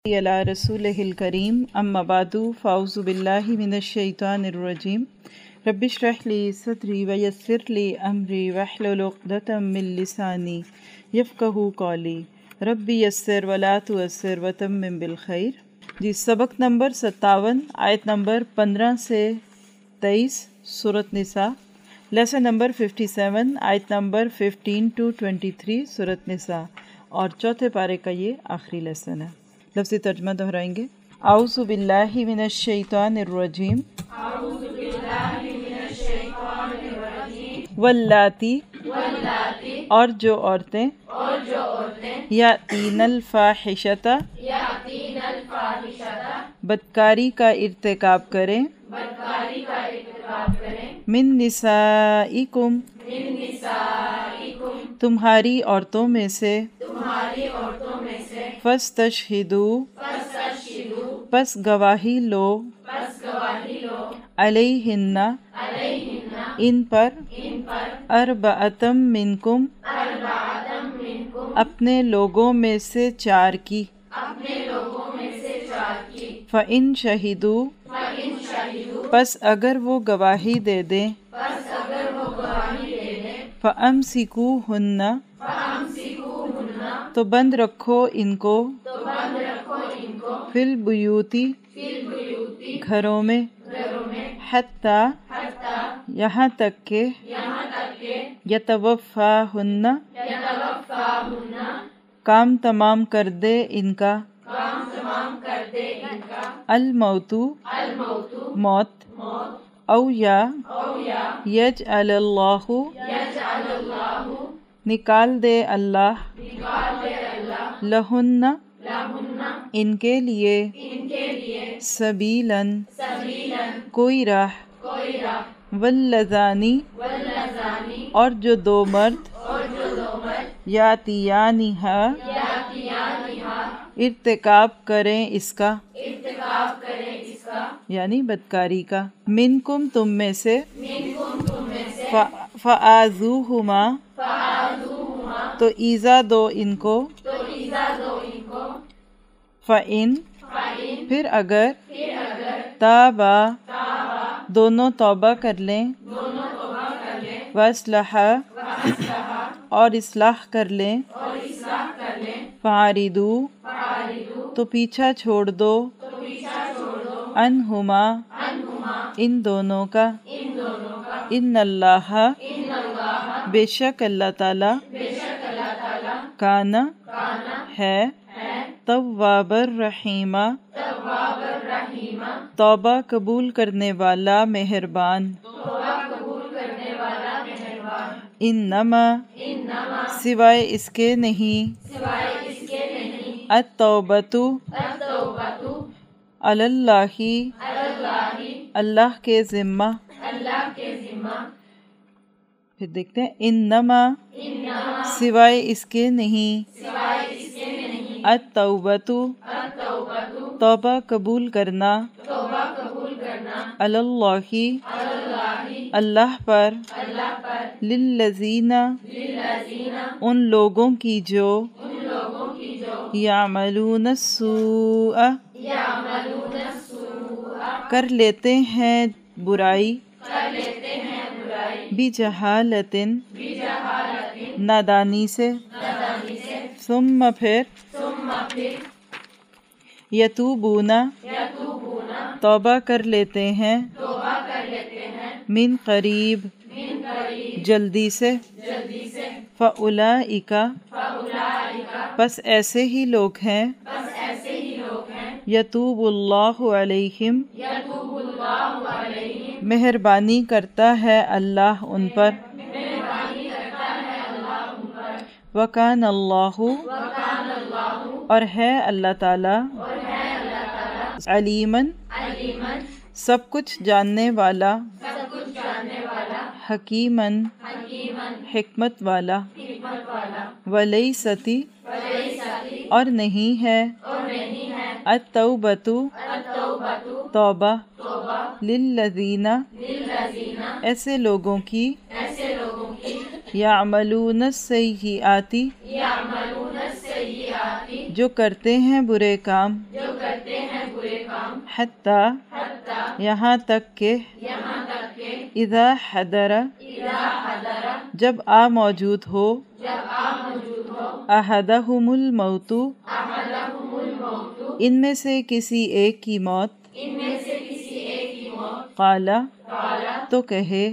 علی رسولہ الکریم اما بعد فاعوذ باللہ من الشیطان الرجیم رب اشرح لی صدری ویسر لی امری واحلل عقدۃ من لسانی یفقہوا قولی رب یسر ولا تعسر وتمم بالخیر۔ جی سبق نمبر 57 آیت نمبر 15 سے 23 سورۃ نساء، لیسن نمبر 57 آیت نمبر 15 to 23 سورۃ نساء، اور چوتھے پارے کا یہ آخری لیسن ہے۔ لفظی ترجمہ دہرائیں گے۔ اعوذ باللہ من الشیطان الرجیم واللاتی، اور جو عورتیں یاتین الفاحشۃ، بدکاری کا ارتکاب کریں، من نسائکم، تمہاری عورتوں میں سے، فاستشہدوا، پس گواہی لو، علیہن، ان پر، اربعۃ منکم، اپنے لوگوں میں سے 4 کی، فإن شہدوا، پس اگر وہ گواہی دے دیں، فأمسکوہن، تو بند رکھو ان کو، فی البیوت، گھروں میں، حتی، یہاں تک کہ، یتوفاہن، کام تمام کر دے ان کا، الموت، موت، او یا، یجعل اللہ، نکال دے اللہ، لہن، ان کے لیے، سبیلاً، کوئی راہ، واللذانی، اور جو 2 مرد، یاتیانہا، ارتکاب کریں اس کا، یعنی بدکاری کا، منکم، تم میں سے، فآذوہما، تو ایذا دو ان کو، فإن، پھر اگر، تابا، دونوں توبہ کر لیں، واصلحا، اور اصلاح کر لیں، فاعرضوا، تو پیچھا چھوڑ دو، عنہما، ان دونوں کا، ان اللہ، بے شک اللہ تعالی، کان، ہے، تواب الرحیم، توبہ قبول کرنے والا مہربان، انما، سوائے اس کے نہیں، التوبۃ، علی اللہ، اللہ کے ذمہ، پھر دیکھتے ہیں، انما، سوائے اس کے نہیں، التوبۃ، توبہ قبول کرنا، علی اللہ، اللہ پر، للذین، ان لوگوں کی جو، یعملون السوء، کر لیتے ہیں برائی، بجہالۃ، نادانی سے، ثم، پھر، یتوبون، توبہ کر لیتے ہیں، من قریب، جلدی سے، فاولئک، پس ایسے ہی لوگ ہیں، یتوب اللہ علیہم، مہربانی کرتا ہے اللہ ان پر، وکان اللہ، اور ہے اللہ تعالی، علیماً، سب کچھ جاننے والا، حکیماً، حکمت والا، ولیست، اور نہیں ہے، التوبۃ، توبہ، للذین، ایسے لوگوں کی، یعملون السیئات، جو کرتے ہیں برے کام، حتی یہاں تک کہ اذا حضر جب آ موجود ہو احدہم الموت ان میں سے کسی ایک کی موت قال تو کہے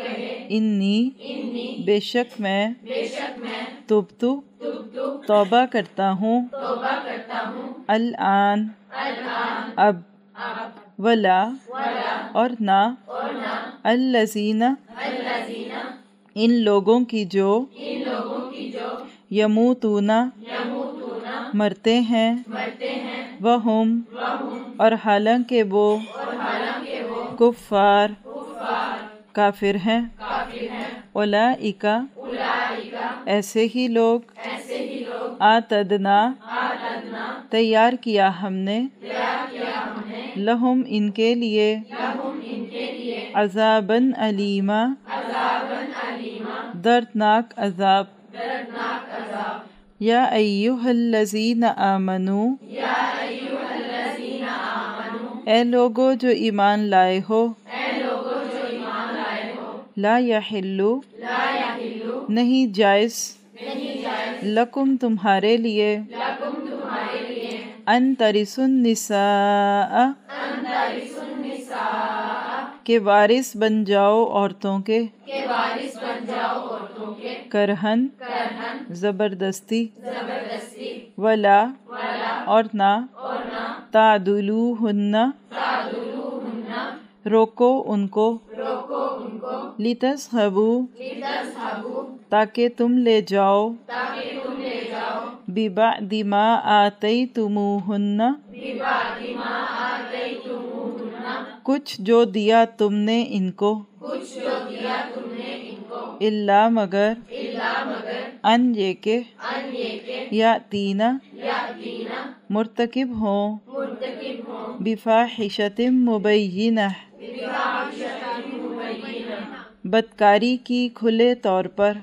انی بے شک میں تبت توبہ کرتا ہوں الآن اب ولا اور نہ الذین ان لوگوں کی جو یموتون مرتے ہیں وہم اور حالانکہ وہ کفار کافر ہیں اولئک ایسے ہی لوگ اعتدنا تیار کیا ہم نے لہم ان کے لیے عذاباً علیما دردناک عذاب یا ایہا الذین آمنوا اے لوگو جو ایمان لائے ہو لا یحل نہیں جائز لکم تمہارے لیے ان ترثوا النساء کہ وارث بن جاؤ عورتوں کے کرہن زبردستی ولا اور نہ تعدلوہن روکو ان کو لتذہبوا تاکہ تم لے جاؤ ببعض ما آتیتموہن کچھ جو دیا تم نے ان کو الا مگر ان یہ کہ یاتین مرتکب ہوں بفاحشۃ مبینہ بدکاری کی کھلے طور پر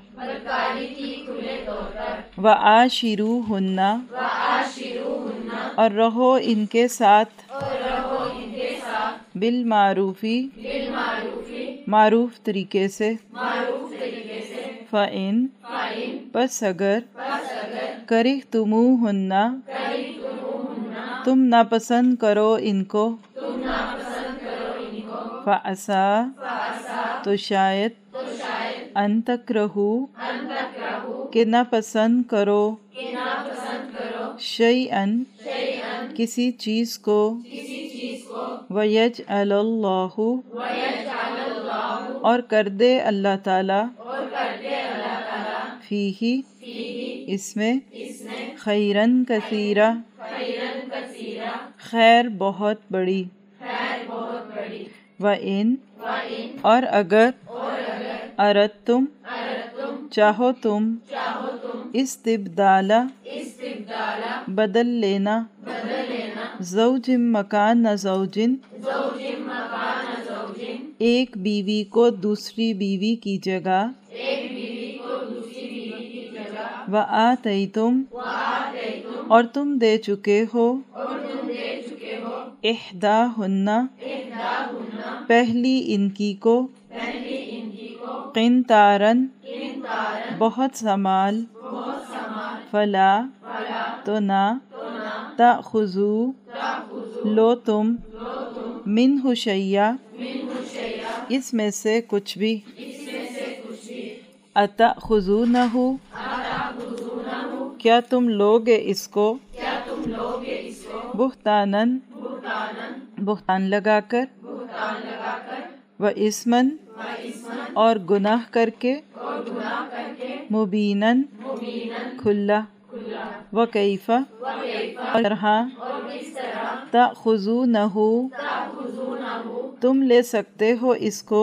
وعاشروہن اور رہو ان کے ساتھ بالمعروفی معروف طریقے سے فَإِن پس اگر کرہتموہن تم ناپسند کرو ان کو فَعَسَىٰ تو شاید ان تکرہو کہ ناپسند کرو شیئن کسی چیز کو وَيَجْعَلَ اللَّهُ اور کر دے اللہ تعالی فیہ اس میں خیرن کثیرا خیر بہت بڑی وَإِن اور اگر اردتم چاہو تم استبدال بدل لینا زوج مکان زوجن ایک بیوی کو دوسری بیوی کی جگہ وآتیتم اور تم دے چکے ہو احداہن پہلی ان کی کو قنطارن بہت سمال فلا تو نہ تأخذوا لو تم منہ شیئا اس میں سے کچھ بھی اتأخذونہ کیا تم لوگے اس کو بہتانن بہتان لگا کر واسمن اور گناہ کر کے مبینن کھلا وکیف اور ہاں تأخذونہ تم لے سکتے ہو اس کو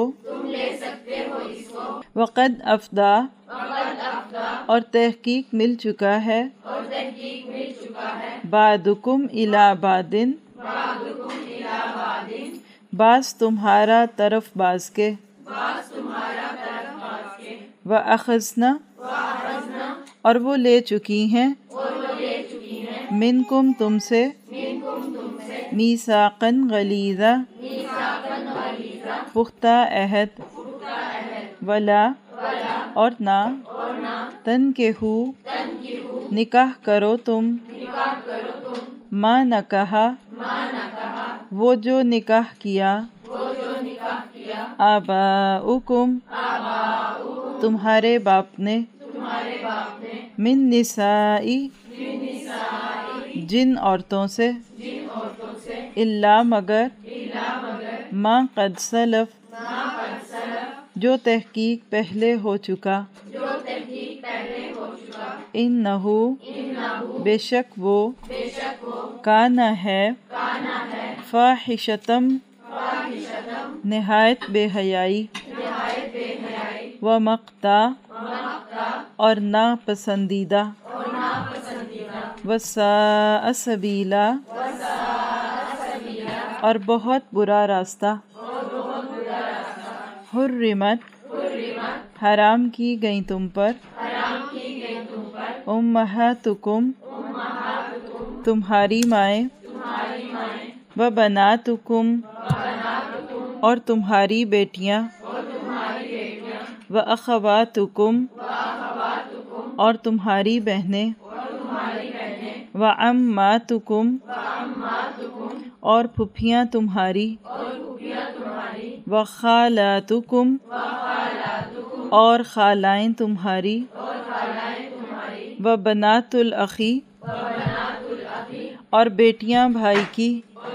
وقد افضا اور تحقیق مل چکا ہے بعضکم الی بعض بعض تمہارا طرف بعض کے وَأَخَذْنَا اور وہ لے چکی ہیں منکم تم سے میثاقاً غلیظا پختہ عہد، ولا اور نہ تنکحو نکاح کرو تم، ما نکحا وہ جو نکاح کیا، آباؤکم تمہارے باپ نے، من نسائی جن عورتوں سے، الا مگر، ما قد سلف جو تحقیق پہلے ہو چکا، انہو بے شک وہ، کانا ہے، فاحشتم نہایت بے حیائی، و مقتا اور ناپسندیدہ، وساء سبیلا اور بہت برا راستہ، حرمت حرام کی گئی تم پر، امہاتکم تمہاری مائیں، و بناتکم اور تمہاری بیٹیاں، و اخواتکم اور تمہاری بہنیں، و عماتکم اور پھپھیاں تمہاری، و خالاتکم اور خالائیں تمہاری، و بنات الاخی اور بیٹیاں بھائی کی،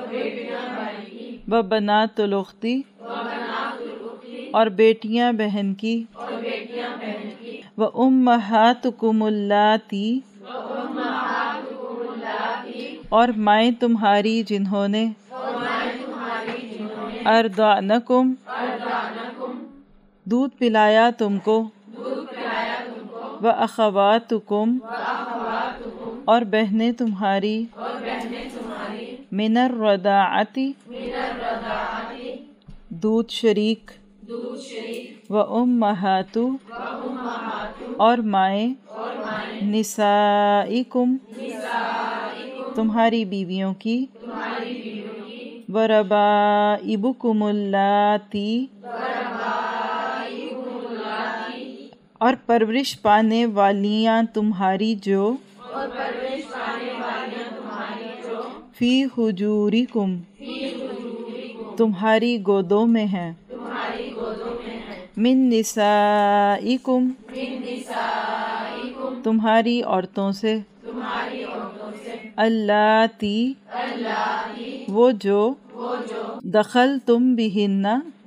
و بنات الاختی اور بیٹیاں بہن کی، و امہاتکم اللاتی اور مائیں تمہاری جنہوں نے، ارضعنکم دودھ پلایا تم کو، و اخواتکم اور بہنیں تمہاری، من الرضاعۃ دودھ شریک، و امہات اور مائیں، نسائکم تمہاری بیویوں کی، و ربائبکم اللاتی اور پرورش پانے والیاں تمہاری جو، فی حجورکم تمہاری گودوں میں ہیں، من نسائکم تمہاری عورتوں سے، اللاتی وہ جو، دخلتم بہن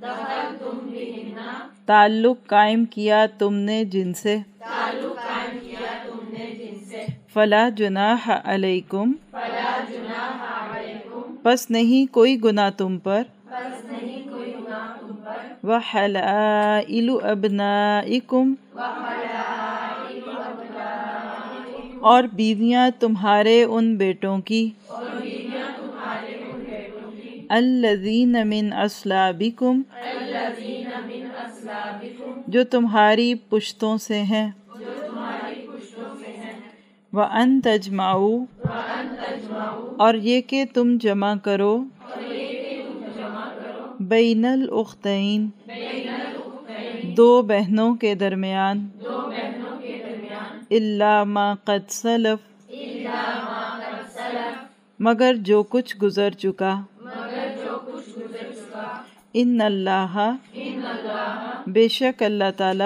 تعلق قائم کیا تم نے جن سے، فلا جناح علیکم پس نہیں کوئی گناہ تم پر، وحلائل ابنائکم اور بیویاں تمہارے ان بیٹوں کی، الذین من اصلابکم جو تمہاری پشتوں سے ہیں، وَأَن تَجْمَعُوا اور یہ کہ تم جمع کرو، بین الاختین دو بہنوں کے درمیان، الا ما قد سلف مگر جو کچھ گزر چکا، ان اللہ بے شک اللہ تعالی،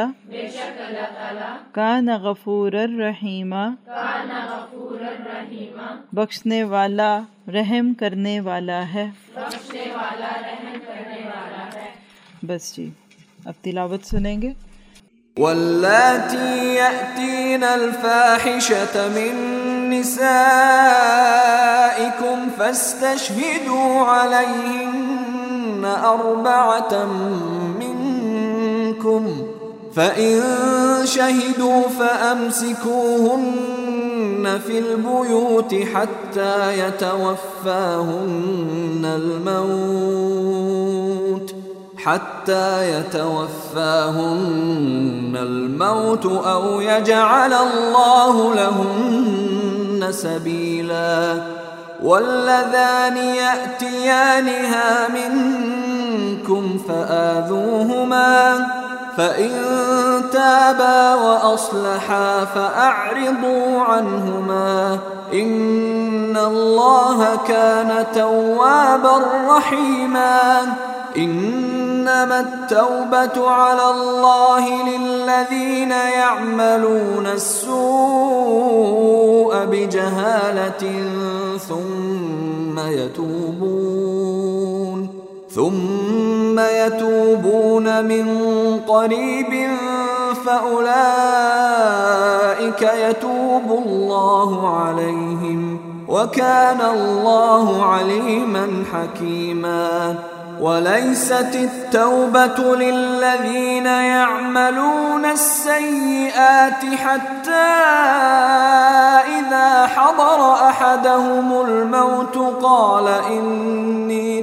کان غفور الرحیم بخشنے والا رحم کرنے والا ہے۔ بس جی اب تلاوت سنیں گے۔ واللاتی یأتین الفاحشة من نسائکم فاستشہدوا علیہن أربعة منکم فإن شہدوا فأمسکوہن فی البیوت حتی يتوفاهن الموت أو يجعل الله لهن سبيلا واللذان يأتيانها منكم فآذوهما فإن تابا وأصلحا فأعرضوا عنهما إن الله كان توابا رحيما إنما التوبة على الله للذين يعملون السوء بجهالة ثم يتوبون من قريب فأولئك يتوب الله عليهم وكان الله عليما حكيما وليست التوبة للذين يعملون السيئات حتى إذا حضر أحدهم الموت قال إني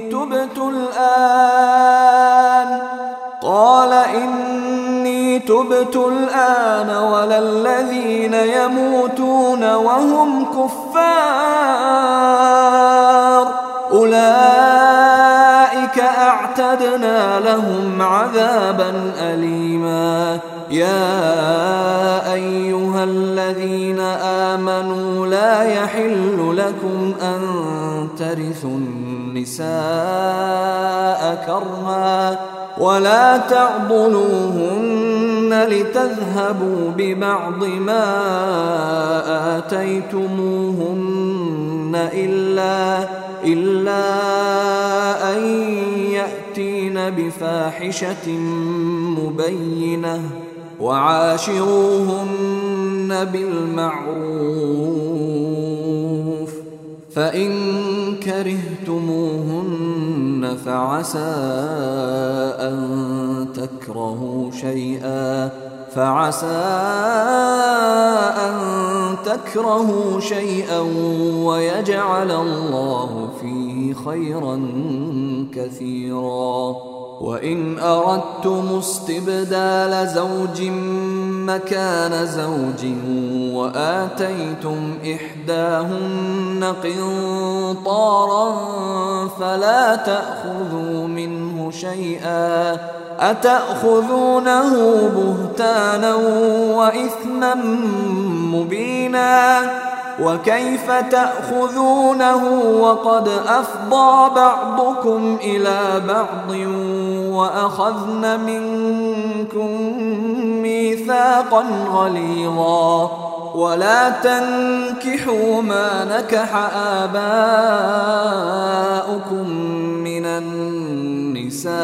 تبت الآن ولا الذين يموتون وهم كفار أولئك أعتدنا لهم عذابا أليما يا أيها الذين آمنوا لا يحل لكم أن ترثوا النساء كرها ولا تعضلوهن لتذهبوا ببعض ما آتيتموهن إلا أن يأتين بفاحشة مبينة وعاشروهن بالمعروف فإن كرهتموهن فعسى أن تكرهوا شيئا ويجعل الله فيه خيرا كثيرا وإن أردتم استبدال زوج مكان زوج وآتيتم إحداهن قنطارا فلا تأخذوا منه شيئا أتأخذونه بهتانا وإثما مبينا وكيف تأخذونه وقد أفضى بعضكم إلى بعض وأخذن منكم ميثاقا غليظا ولا تنكحوا ما نكح آباؤكم من النساء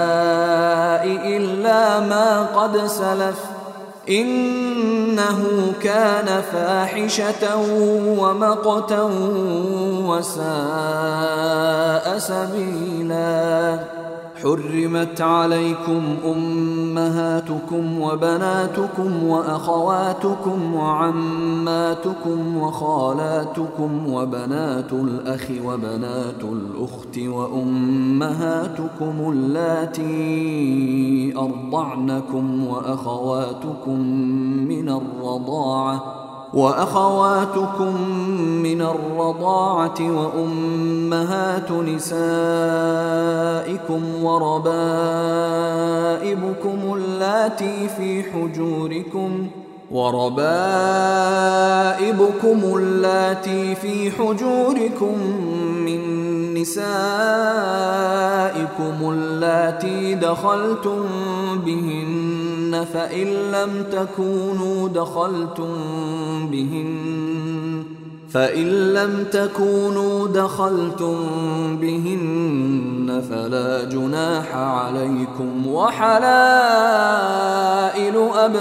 إلا ما قد سلف إنه كان فاحشة ومقتا وساء سبيلا حرمت عليكم أمهاتكم وبناتكم وأخواتكم وعماتكم وخالاتكم وبنات الأخ وبنات الأخت وأمهاتكم اللاتي أرضعنكم وأخواتكم من الرضاعة وأمهات نسائكم وربائبكم اللاتي في حجوركم من نسائكم اللاتي دخلتم بهن فإن لم تكونوا دخلتم بهن فلا جناح عليكم وحلائل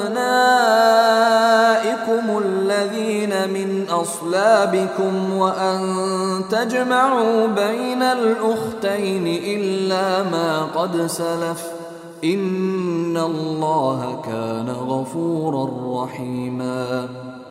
أبنائكم الذين من أصلابكم وأن تجمعوا بين الأختين إلا ما قد سلف إن الله كان غفورا رحيما